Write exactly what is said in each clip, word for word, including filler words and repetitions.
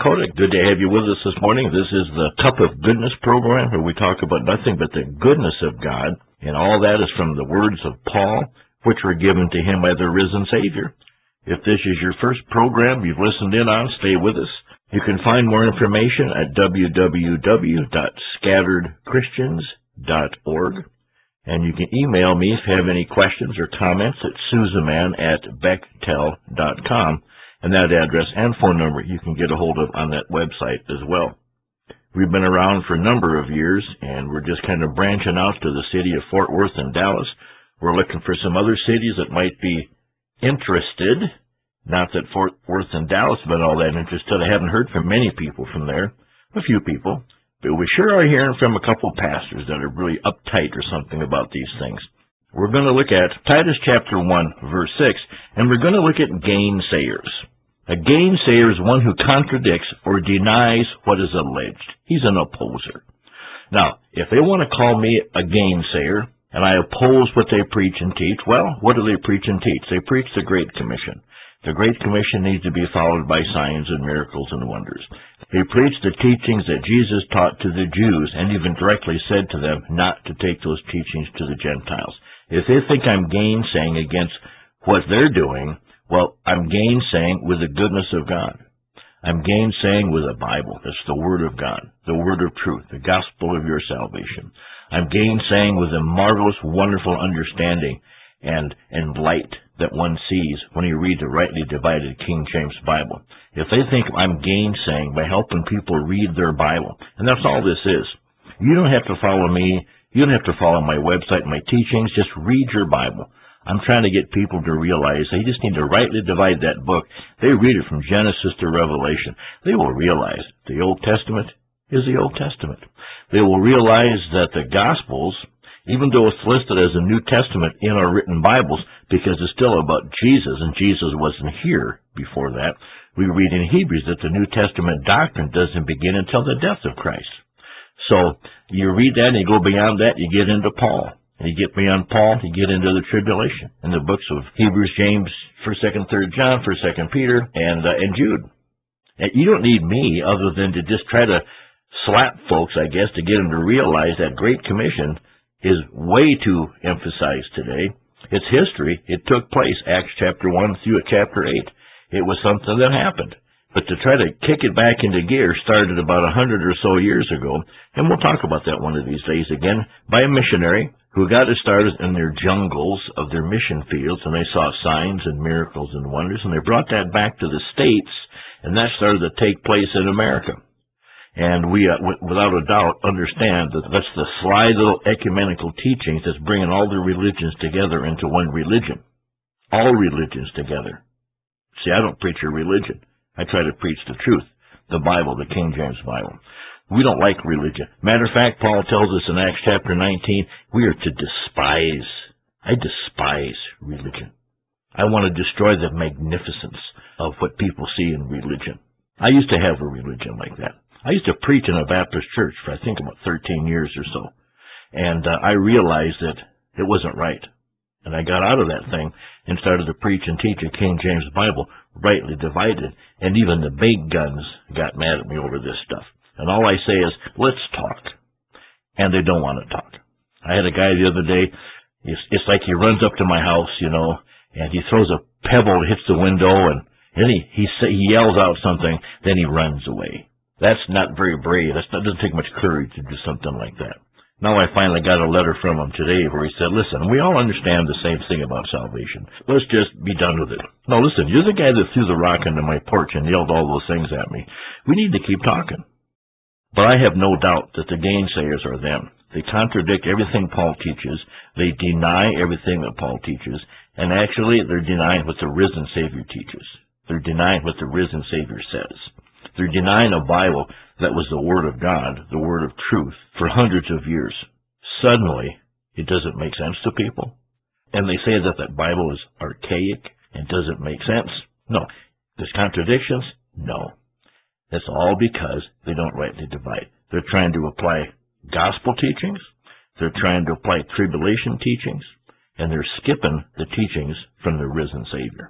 Dakota. Good to have you with us this morning. This is the Cup of Goodness program where we talk about nothing but the goodness of God, and all that is from the words of Paul, which were given to him by the risen Savior. If this is your first program you've listened in on, stay with us. You can find more information at w w w dot scattered christians dot org, and you can email me if you have any questions or comments at susaman at bechtel dot com. And that address and phone number you can get a hold of on that website as well. We've been around for a number of years, and we're just kind of branching out to the city of Fort Worth and Dallas. We're looking for some other cities that might be interested. Not that Fort Worth and Dallas have been all that interested. I haven't heard from many people from there, a few people. But we sure are hearing from a couple pastors that are really uptight or something about these things. We're going to look at Titus chapter one, verse six, and we're going to look at gainsayers. A gainsayer is one who contradicts or denies what is alleged. He's an opposer. Now, if they want to call me a gainsayer, and I oppose what they preach and teach, well, what do they preach and teach? They preach the Great Commission. The Great Commission needs to be followed by signs and miracles and wonders. They preach the teachings that Jesus taught to the Jews, and even directly said to them not to take those teachings to the Gentiles. If they think I'm gainsaying against what they're doing, well, I'm gainsaying with the goodness of God. I'm gainsaying with the Bible. That's the Word of God, the Word of truth, the gospel of your salvation. I'm gainsaying with the marvelous, wonderful understanding and, and light that one sees when you read the rightly divided King James Bible. If they think I'm gainsaying by helping people read their Bible, and that's all this is. You don't have to follow me. You don't have to follow my website, my teachings. Just read your Bible. I'm trying to get people to realize they just need to rightly divide that book. They read it from Genesis to Revelation. They will realize the Old Testament is the Old Testament. They will realize that the Gospels, even though it's listed as a New Testament in our written Bibles, because it's still about Jesus, and Jesus wasn't here before that, we read in Hebrews that the New Testament doctrine doesn't begin until the death of Christ. So you read that and you go beyond that, you get into Paul. And you get beyond Paul, you get into the tribulation in the books of Hebrews, James, first, second, third John, first, second Peter, and uh, and Jude. And you don't need me other than to just try to slap folks, I guess, to get them to realize that Great Commission is way too emphasized today. It's history. It took place, Acts chapter one through chapter eight. It was something that happened. But to try to kick it back into gear started about a hundred or so years ago, and we'll talk about that one of these days again, by a missionary who got it started in their jungles of their mission fields, and they saw signs and miracles and wonders, and they brought that back to the States, and that started to take place in America. And we, uh, w- without a doubt, understand that that's the sly little ecumenical teachings that's bringing all the religions together into one religion. All religions together. See, I don't preach a religion. I try to preach the truth, the Bible, the King James Bible. We don't like religion. Matter of fact, Paul tells us in Acts chapter nineteen, we are to despise. I despise religion. I want to destroy the magnificence of what people see in religion. I used to have a religion like that. I used to preach in a Baptist church for, I think, about thirteen years or so. And uh, I realized that it wasn't right. And I got out of that thing and started to preach and teach a King James Bible, rightly divided. And even the big guns got mad at me over this stuff. And all I say is, let's talk. And they don't want to talk. I had a guy the other day, it's, it's like he runs up to my house, you know, and he throws a pebble, hits the window, and then he, he, say, he yells out something, then he runs away. That's not very brave. That's not, doesn't take much courage to do something like that. Now I finally got a letter from him today where he said, listen, we all understand the same thing about salvation. Let's just be done with it. No, listen, you're the guy that threw the rock into my porch and yelled all those things at me. We need to keep talking. But I have no doubt that the gainsayers are them. They contradict everything Paul teaches. They deny everything that Paul teaches. And actually, they're denying what the risen Savior teaches. They're denying what the risen Savior says. They're denying a Bible that was the Word of God, the Word of truth, for hundreds of years. Suddenly, it doesn't make sense to people. And they say that that Bible is archaic and doesn't make sense. No. There's contradictions? No. That's all because they don't rightly divide. They're trying to apply gospel teachings. They're trying to apply tribulation teachings. And they're skipping the teachings from the risen Savior.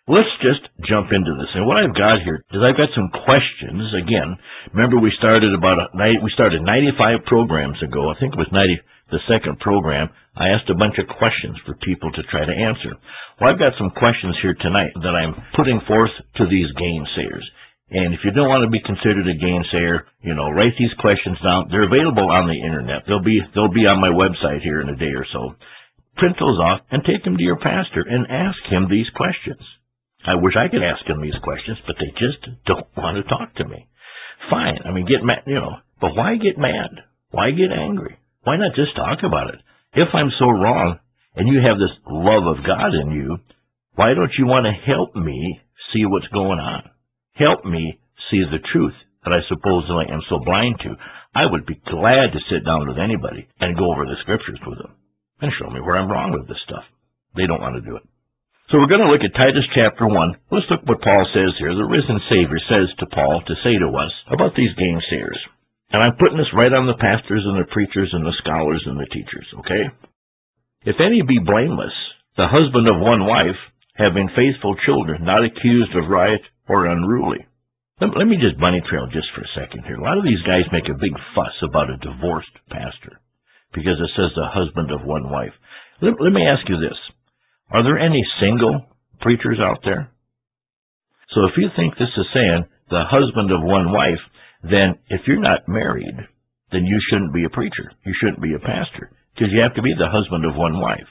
Let's just jump into this. And what I've got here is I've got some questions. Again, remember we started about a, we started ninety-five programs ago. I think it was ninety, the second program. I asked a bunch of questions for people to try to answer. Well, I've got some questions here tonight that I'm putting forth to these gainsayers. And if you don't want to be considered a gainsayer, you know, write these questions down. They're available on the internet. They'll be they'll be on my website here in a day or so. Print those off and take them to your pastor and ask him these questions. I wish I could ask them these questions, but they just don't want to talk to me. Fine. I mean, get mad, you know, but why get mad? Why get angry? Why not just talk about it? If I'm so wrong and you have this love of God in you, why don't you want to help me see what's going on? Help me see the truth that I supposedly am so blind to. I would be glad to sit down with anybody and go over the scriptures with them and show me where I'm wrong with this stuff. They don't want to do it. So we're going to look at Titus chapter one. Let's look what Paul says here. The risen Savior says to Paul to say to us about these gainsayers. And I'm putting this right on the pastors and the preachers and the scholars and the teachers, okay? If any be blameless, the husband of one wife, having faithful children, not accused of riot or unruly. Let, let me just bunny trail just for a second here. A lot of these guys make a big fuss about a divorced pastor because it says the husband of one wife. Let, let me ask you this. Are there any single preachers out there? So if you think this is saying the husband of one wife, then if you're not married, then you shouldn't be a preacher. You shouldn't be a pastor, because you have to be the husband of one wife.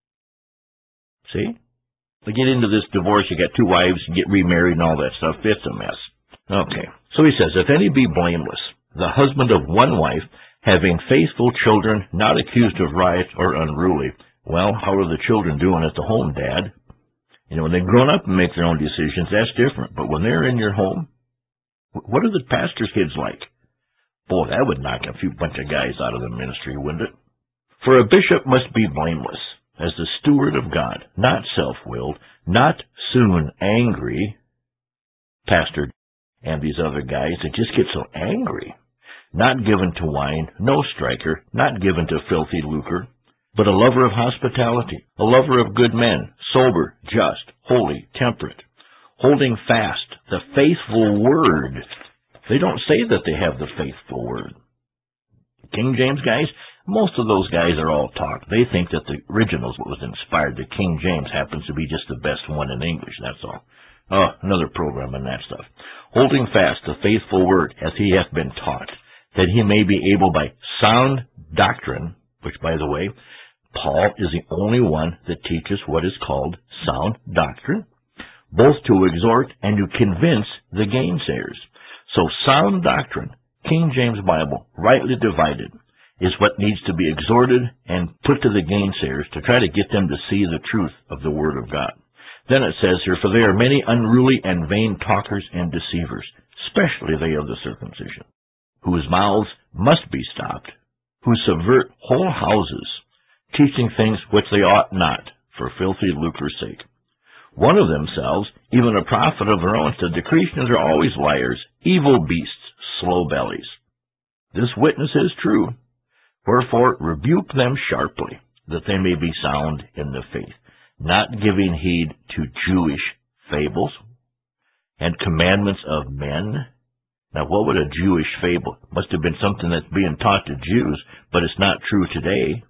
See? We get into this divorce, you got two wives, you get remarried and all that stuff. It's a mess. Okay. So he says, if any be blameless, the husband of one wife, having faithful children, not accused of riot or unruly. Well, how are the children doing at the home, Dad? You know, when they've grown up and make their own decisions, that's different. But when they're in your home, what are the pastor's kids like? Boy, that would knock a few bunch of guys out of the ministry, wouldn't it? For a bishop must be blameless, as the steward of God, not self-willed, not soon angry. Pastor and these other guys, they just get so angry. Not given to wine, no striker, not given to filthy lucre, but a lover of hospitality, a lover of good men, sober, just, holy, temperate, holding fast the faithful word. They don't say that they have the faithful word. King James guys, most of those guys are all talk. They think that the original is what was inspired. The King James happens to be just the best one in English, that's all. Oh, another program on that stuff. Holding fast the faithful word as he hath been taught, that he may be able by sound doctrine, which, by the way, Paul is the only one that teaches what is called sound doctrine, both to exhort and to convince the gainsayers. So sound doctrine, King James Bible, rightly divided, is what needs to be exhorted and put to the gainsayers to try to get them to see the truth of the Word of God. Then it says here, for there are many unruly and vain talkers and deceivers, especially they of the circumcision, whose mouths must be stopped, who subvert whole houses, teaching things which they ought not, for filthy lucre's sake. One of themselves, even a prophet of their own, said, the Christians are always liars, evil beasts, slow bellies. This witness is true. Wherefore rebuke them sharply, that they may be sound in the faith, not giving heed to Jewish fables and commandments of men. Now, what would a Jewish fable? Must have been something that's being taught to Jews, but it's not true today.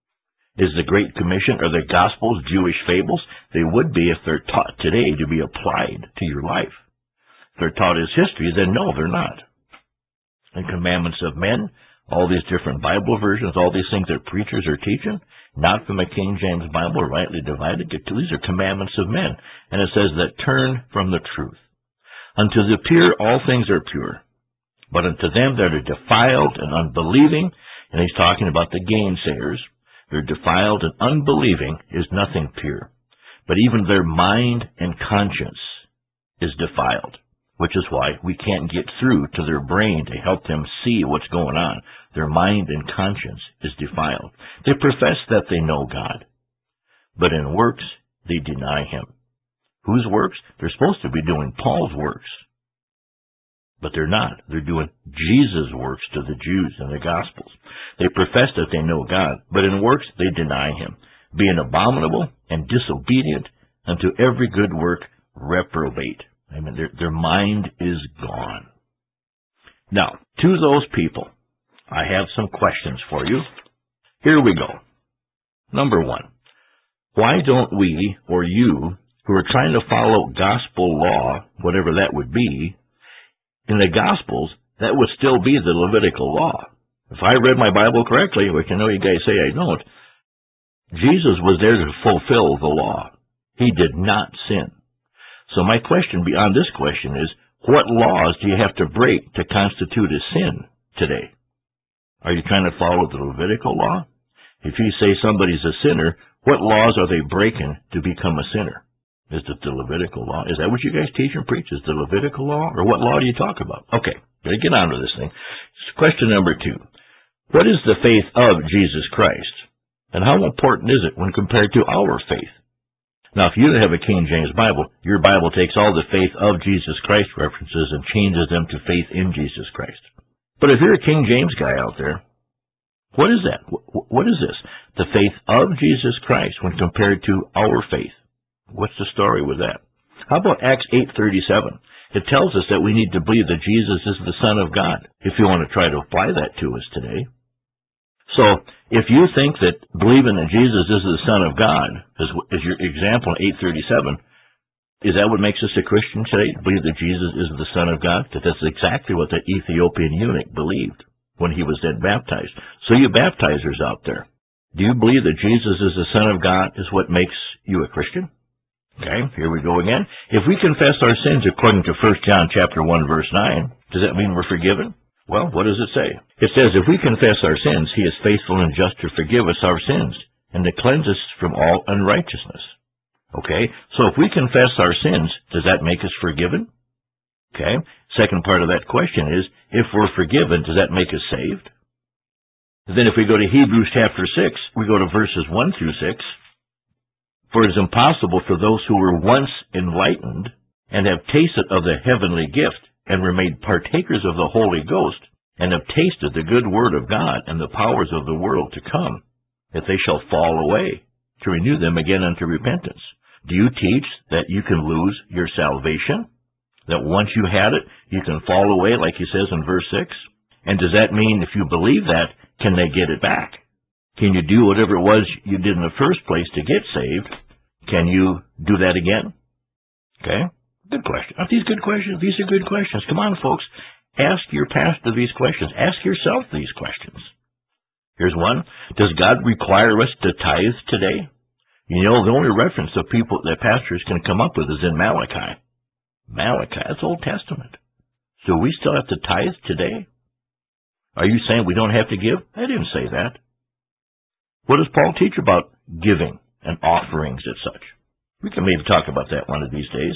Is the Great Commission or the Gospels Jewish fables? They would be if they're taught today to be applied to your life. If they're taught as history, then no, they're not. And commandments of men, all these different Bible versions, all these things that preachers are teaching, not from the King James Bible, rightly divided. These are commandments of men. And it says that turn from the truth. Unto the pure all things are pure, but unto them that are defiled and unbelieving, and he's talking about the gainsayers, they're defiled and unbelieving is nothing pure, but even their mind and conscience is defiled, which is why we can't get through to their brain to help them see what's going on. Their mind and conscience is defiled. They profess that they know God, but in works they deny him. Whose works? They're supposed to be doing Paul's works, but they're not. They're doing Jesus' works to the Jews in the Gospels. They profess that they know God, but in works they deny him, being abominable and disobedient unto every good work, reprobate. I mean, their, their mind is gone. Now, to those people, I have some questions for you. Here we go. Number one, why don't we, or you, who are trying to follow gospel law, whatever that would be, in the Gospels, that would still be the Levitical law. If I read my Bible correctly, which I know you guys say I don't, Jesus was there to fulfill the law. He did not sin. So my question beyond this question is, what laws do you have to break to constitute a sin today? Are you trying to follow the Levitical law? If you say somebody's a sinner, what laws are they breaking to become a sinner? Is it the Levitical law? Is that what you guys teach and preach? Is the Levitical law? Or what law do you talk about? Okay, gotta get on to this thing. Question number two. What is the faith of Jesus Christ? And how important is it when compared to our faith? Now, if you have a King James Bible, your Bible takes all the faith of Jesus Christ references and changes them to faith in Jesus Christ. But if you're a King James guy out there, what is that? What is this? The faith of Jesus Christ when compared to our faith. What's the story with that? How about Acts eight thirty-seven? It tells us that we need to believe that Jesus is the Son of God, if you want to try to apply that to us today. So, if you think that believing that Jesus is the Son of God, as, as your example in eight thirty-seven, is that what makes us a Christian today? Believe that Jesus is the Son of God? Because that's exactly what that Ethiopian eunuch believed when he was then baptized. So you baptizers out there, do you believe that Jesus is the Son of God is what makes you a Christian? Okay, here we go again. If we confess our sins according to First John chapter one, verse nine, does that mean we're forgiven? Well, what does it say? It says, if we confess our sins, he is faithful and just to forgive us our sins and to cleanse us from all unrighteousness. Okay, so if we confess our sins, does that make us forgiven? Okay, second part of that question is, if we're forgiven, does that make us saved? And then if we go to Hebrews chapter six, we go to verses one through six. For it is impossible for those who were once enlightened and have tasted of the heavenly gift and were made partakers of the Holy Ghost and have tasted the good word of God and the powers of the world to come, that they shall fall away, to renew them again unto repentance. Do you teach that you can lose your salvation? That once you had it, you can fall away, like he says in verse six? And does that mean if you believe that, can they get it back? Can you do whatever it was you did in the first place to get saved? Can you do that again? Okay? Good question. Aren't these good questions? These are good questions. Come on, folks. Ask your pastor these questions. Ask yourself these questions. Here's one. Does God require us to tithe today? You know, the only reference of people that pastors can come up with is in Malachi. Malachi, that's Old Testament. So we still have to tithe today? Are you saying we don't have to give? I didn't say that. What does Paul teach about giving and offerings and such? We can maybe talk about that one of these days.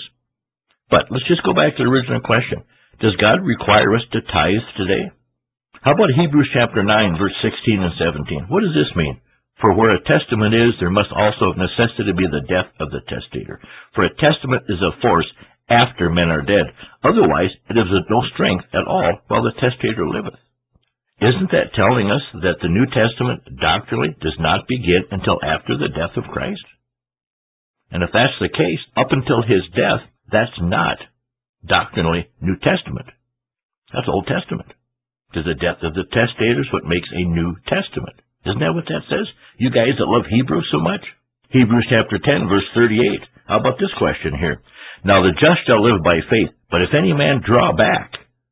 But let's just go back to the original question. Does God require us to tithe today? How about Hebrews chapter nine, verse sixteen and seventeen? What does this mean? For where a testament is, there must also of necessity be the death of the testator. For a testament is of force after men are dead. Otherwise, it is of no strength at all while the testator liveth. Isn't that telling us that the New Testament doctrinally does not begin until after the death of Christ? And if that's the case, up until his death, that's not doctrinally New Testament. That's Old Testament. Because the death of the testator is what makes a New Testament. Isn't that what that says? You guys that love Hebrews so much? Hebrews chapter ten, verse thirty-eight. How about this question here? Now the just shall live by faith, but if any man draw back,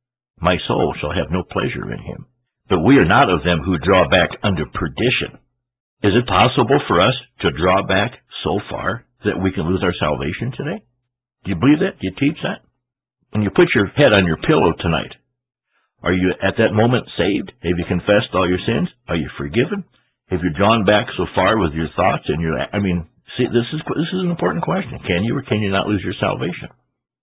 my soul shall have no pleasure in him. But we are not of them who draw back under perdition. Is it possible for us to draw back so far that we can lose our salvation today? Do you believe that? Do you teach that? When you put your head on your pillow tonight, are you at that moment saved? Have you confessed all your sins? Are you forgiven? Have you drawn back so far with your thoughts and your, I mean, see, this is, this is an important question. Can you or can you not lose your salvation?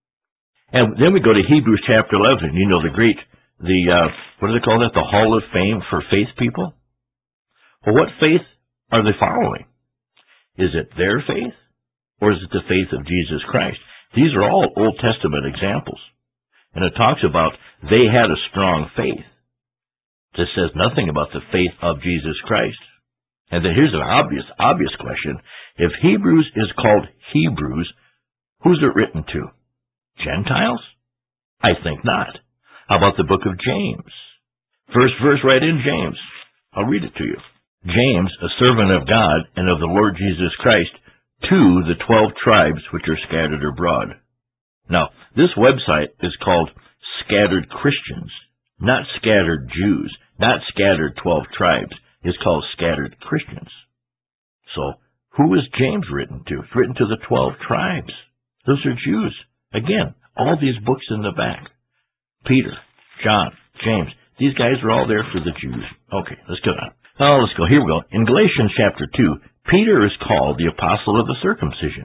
And then we go to Hebrews chapter eleven. You know, the great, the, uh, what do they call that? The Hall of Fame for faith people? Well, what faith are they following? Is it their faith or is it the faith of Jesus Christ? These are all Old Testament examples. And it talks about they had a strong faith. This says nothing about the faith of Jesus Christ. And then here's an obvious, obvious question. If Hebrews is called Hebrews, Who's it written to? Gentiles? I think not. How about the book of James? First verse right in James. I'll read it to you. James, a servant of God and of the Lord Jesus Christ, to the twelve tribes which are scattered abroad. Now, this website is called Scattered Christians, not Scattered Jews, not Scattered twelve tribes. It's called Scattered Christians. So, who is James written to? It's written to the twelve tribes. Those are Jews. Again, all these books in the back. Peter, John, James, these guys are all there for the Jews. Okay, let's go on. Oh, let's go. Here we go. In Galatians chapter two, Peter is called the apostle of the circumcision.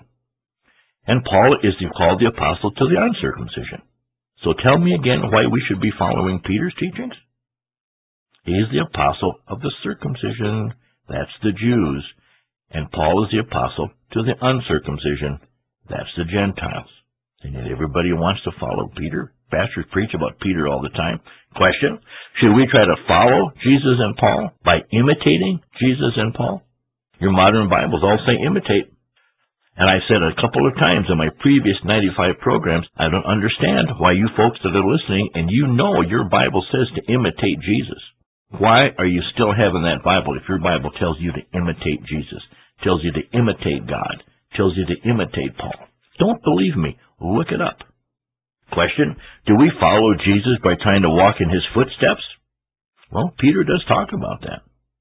And Paul is called the apostle to the uncircumcision. So tell me again why we should be following Peter's teachings. He is the apostle of the circumcision. That's the Jews. And Paul is the apostle to the uncircumcision. That's the Gentiles. And yet everybody wants to follow Peter. Pastors preach about Peter all the time. Question, should we try to follow Jesus and Paul by imitating Jesus and Paul? Your modern Bibles all say imitate. And I said a couple of times in my previous ninety-five programs, I don't understand why you folks that are listening, and you know your Bible says to imitate Jesus. Why are you still having that Bible if your Bible tells you to imitate Jesus, tells you to imitate God, tells you to imitate Paul? Don't believe me. Look it up. Question, do we follow Jesus by trying to walk in his footsteps? Well, Peter does talk about that.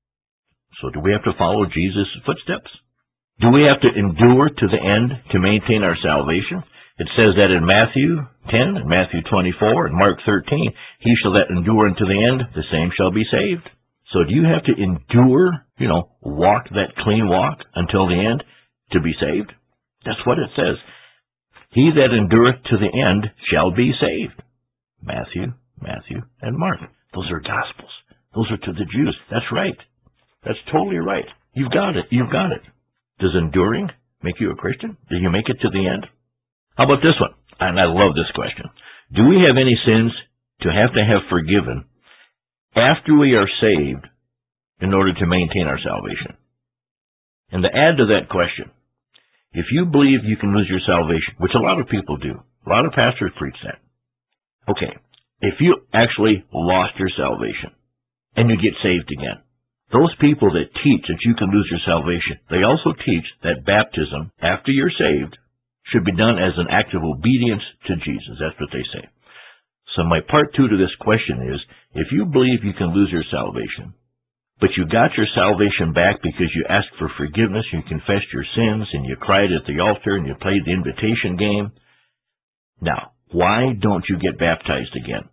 So do we have to follow Jesus' footsteps? Do we have to endure to the end to maintain our salvation? It says that in Matthew ten, and Matthew twenty-four, and Mark thirteen, he shall that endure unto the end, the same shall be saved. So do you have to endure, you know, walk that clean walk until the end to be saved? That's what it says. He that endureth to the end shall be saved. Matthew, Matthew, and Mark. Those are Gospels. Those are to the Jews. That's right. That's totally right. You've got it. You've got it. Does enduring make you a Christian? Do you make it to the end? How about this one? And I love this question. Do we have any sins to have to have forgiven after we are saved in order to maintain our salvation? And to add to that question, if you believe you can lose your salvation, which a lot of people do, a lot of pastors preach that. Okay, if you actually lost your salvation and you get saved again, those people that teach that you can lose your salvation, they also teach that baptism after you're saved should be done as an act of obedience to Jesus. That's what they say. So my part two to this question is, if you believe you can lose your salvation, but you got your salvation back because you asked for forgiveness, you confessed your sins, and you cried at the altar, and you played the invitation game. Now, why don't you get baptized again?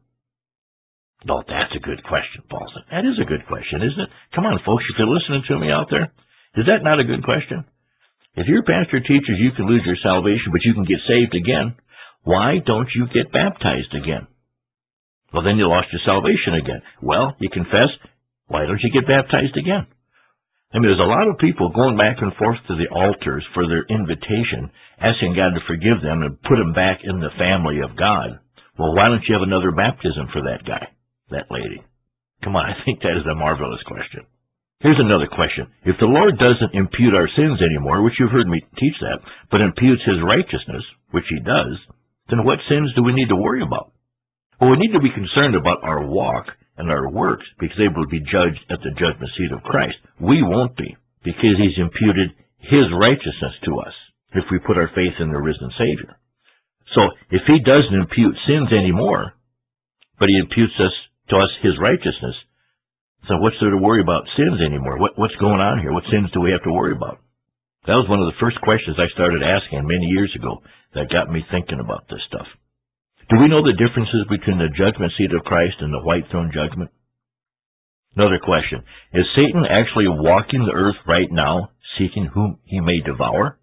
No, that's a good question, Paul said. That is a good question, isn't it? Come on, folks, if you're listening to me out there, is that not a good question? If your pastor teaches you can lose your salvation, but you can get saved again, why don't you get baptized again? Well, then you lost your salvation again. Well, you confess. Why don't you get baptized again? I mean, there's a lot of people going back and forth to the altars for their invitation, asking God to forgive them and put them back in the family of God. Well, why don't you have another baptism for that guy, that lady? Come on, I think that is a marvelous question. Here's another question. If the Lord doesn't impute our sins anymore, which you've heard me teach that, but imputes his righteousness, which he does, then what sins do we need to worry about? Well, we need to be concerned about our walk and our works, because they will be judged at the judgment seat of Christ. We won't be, because he's imputed his righteousness to us if we put our faith in the risen Savior. So if he doesn't impute sins anymore, but he imputes us to us his righteousness, so what's there to worry about sins anymore? What, what's going on here? What sins do we have to worry about? That was one of the first questions I started asking many years ago that got me thinking about this stuff. Do we know the differences between the judgment seat of Christ and the white throne judgment? Another question. Is Satan actually walking the earth right now, seeking whom he may devour?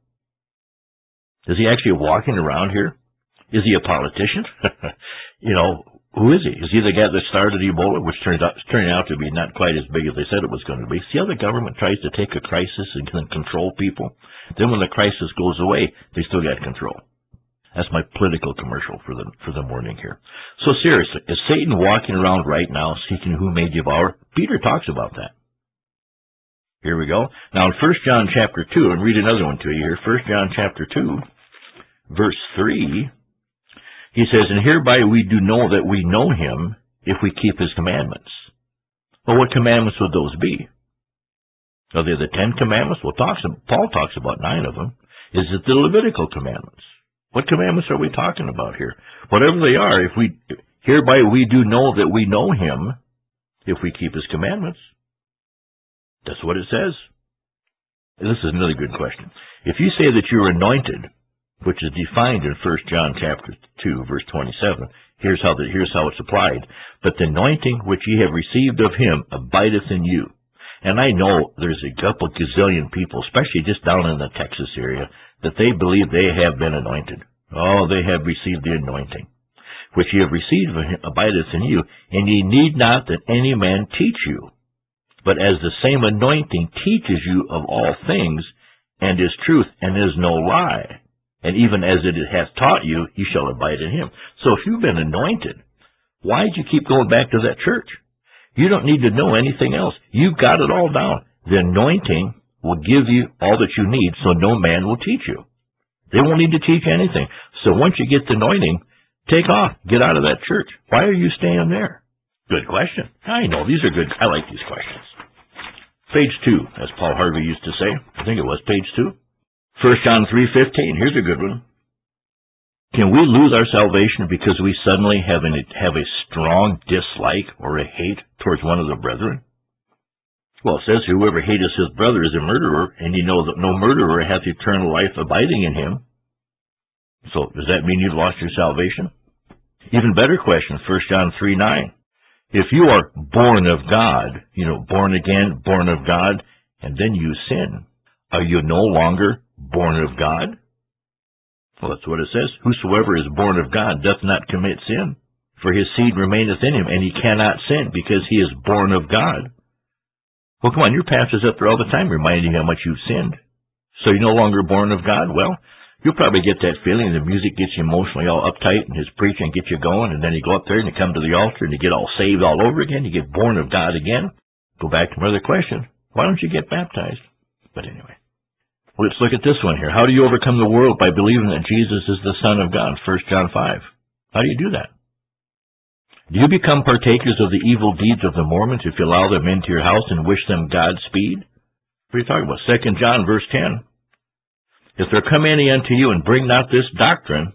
Is he actually walking around here? Is he a politician? You know, who is he? Is he the guy that started Ebola, which turns out, turning out to be not quite as big as they said it was going to be? See how the government tries to take a crisis and can control people? Then when the crisis goes away, they still got control. That's my political commercial for the, for the morning here. So seriously, is Satan walking around right now seeking who may devour? Peter talks about that. Here we go. Now in First John chapter two, and read another one to you here. First John chapter two, verse three, he says, and hereby we do know that we know him if we keep his commandments. Well, what commandments would those be? Are they the Ten Commandments? Well, talks, Paul talks about nine of them. Is it the Levitical commandments? What commandments are we talking about here? Whatever they are, if we hereby we do know that we know him if we keep his commandments. That's what it says. And this is another good question. If you say that you're anointed, which is defined in First John chapter two, verse twenty-seven, here's how the, here's how it's applied. But the anointing which ye have received of him abideth in you. And I know there's a couple gazillion people, especially just down in the Texas area, that they believe they have been anointed. Oh, they have received the anointing, which ye have received of him abideth in you, and ye need not that any man teach you. But as the same anointing teaches you of all things, and is truth, and is no lie, and even as it hath taught you, ye shall abide in him. So if you've been anointed, why do you keep going back to that church? You don't need to know anything else. You've got it all down. The anointing will give you all that you need, so no man will teach you. They won't need to teach anything. So once you get the anointing, take off. Get out of that church. Why are you staying there? Good question. I know. These are good. I like these questions. Page two, as Paul Harvey used to say. I think it was page two. First John three fifteen. Here's a good one. Can we lose our salvation because we suddenly have, an, have a strong dislike or a hate towards one of the brethren? Well, it says, whoever hateth his brother is a murderer, and ye know that no murderer hath eternal life abiding in him. So, does that mean you've lost your salvation? Even better question, First John three nine. If you are born of God, you know, born again, born of God, and then you sin, are you no longer born of God? Well, that's what it says. Whosoever is born of God doth not commit sin, for his seed remaineth in him, and he cannot sin, because he is born of God. Well, come on, your pastor's up there all the time reminding you how much you've sinned. So you're no longer born of God? Well, you'll probably get that feeling. The music gets you emotionally all uptight, and his preaching gets you going, and then you go up there and you come to the altar and you get all saved all over again. You get born of God again. Go back to my other question. Why don't you get baptized? But anyway, let's look at this one here. How do you overcome the world? By believing that Jesus is the Son of God, First John five. How do you do that? Do you become partakers of the evil deeds of the Mormons if you allow them into your house and wish them Godspeed? What are you talking about? Second John, verse ten. If there come any unto you and bring not this doctrine,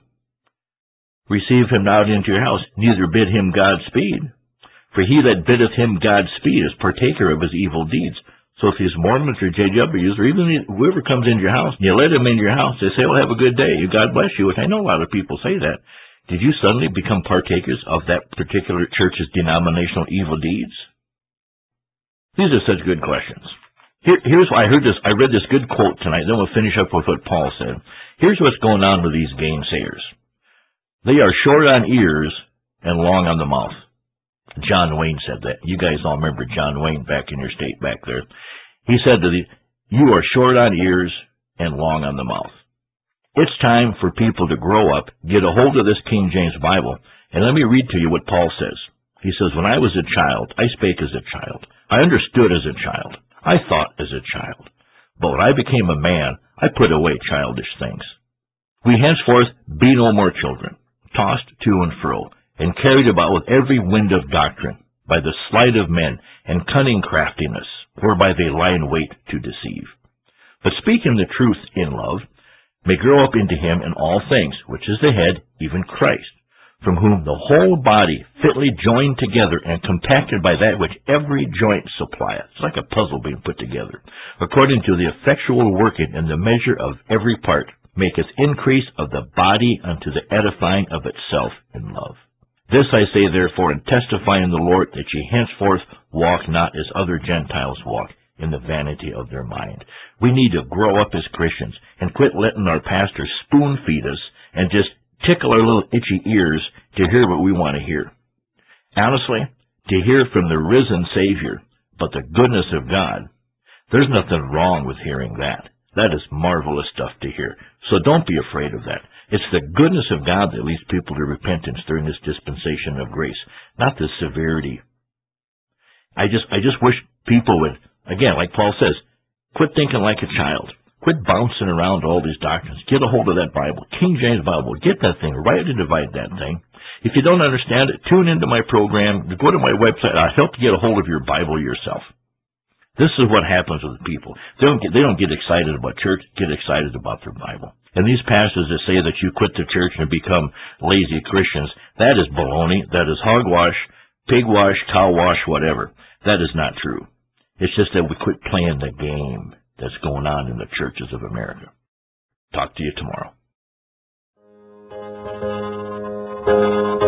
receive him not into your house, neither bid him Godspeed. For he that biddeth him Godspeed is partaker of his evil deeds. So if he's Mormons or J Ws, or even whoever comes into your house, and you let him into your house, they say, well, have a good day, God bless you, which I know a lot of people say that. Did you suddenly become partakers of that particular church's denominational evil deeds? These are such good questions. Here, here's why I heard this. I read this good quote tonight. Then we'll finish up with what Paul said. Here's what's going on with these gainsayers. They are short on ears and long on the mouth. John Wayne said that. You guys all remember John Wayne back in your state back there. He said that you are short on ears and long on the mouth. It's time for people to grow up, get a hold of this King James Bible, and let me read to you what Paul says. He says, when I was a child, I spake as a child. I understood as a child. I thought as a child. But when I became a man, I put away childish things. We henceforth be no more children, tossed to and fro, and carried about with every wind of doctrine, by the sleight of men and cunning craftiness, whereby they lie in wait to deceive. But speaking the truth in love, may grow up into him in all things, which is the head, even Christ, from whom the whole body fitly joined together and compacted by that which every joint supplieth. It's like a puzzle being put together. According to the effectual working in the measure of every part, maketh increase of the body unto the edifying of itself in love. This I say therefore, and testify in the Lord, that ye henceforth walk not as other Gentiles walk, in the vanity of their mind. We need to grow up as Christians and quit letting our pastors spoon feed us and just tickle our little itchy ears to hear what we want to hear. Honestly, to hear from the risen Savior, but the goodness of God, there's nothing wrong with hearing that. That is marvelous stuff to hear. So don't be afraid of that. It's the goodness of God that leads people to repentance during this dispensation of grace, not the severity. I just, I just wish people would, again, like Paul says, quit thinking like a child. Quit bouncing around all these doctrines. Get a hold of that Bible, King James Bible. Get that thing, rightly divide that thing. If you don't understand it, tune into my program. Go to my website. I'll help you get a hold of your Bible yourself. This is what happens with people. They don't get, they don't get excited about church, get excited about their Bible. And these pastors that say that you quit the church and become lazy Christians, that is baloney. That is hogwash, pig wash, cow wash, whatever. That is not true. It's just that we quit playing the game that's going on in the churches of America. Talk to you tomorrow.